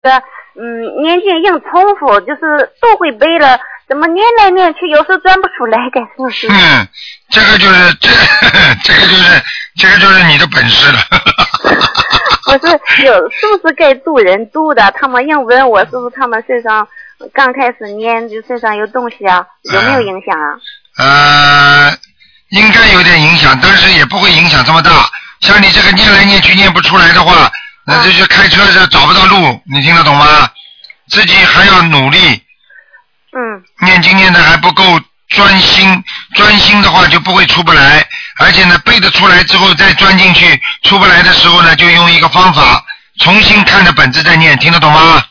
念经硬重复，就是都会背了，怎么念来念去有时候转不出来，该是不是？ 这个就是你的本事了。 我是是不是该渡人渡的？他们硬问我是不是他们身上刚开始念就身上有东西啊，有没有影响啊？ 应该有点影响，但是也不会影响这么大。像你这个念来念去念不出来的话，那就是开车是找不到路，你听得懂吗？自己还要努力。念经念的还不够专心，专心的话就不会出不来，而且呢背得出来之后再钻进去，出不来的时候呢就用一个方法重新看着本子再念，听得懂吗？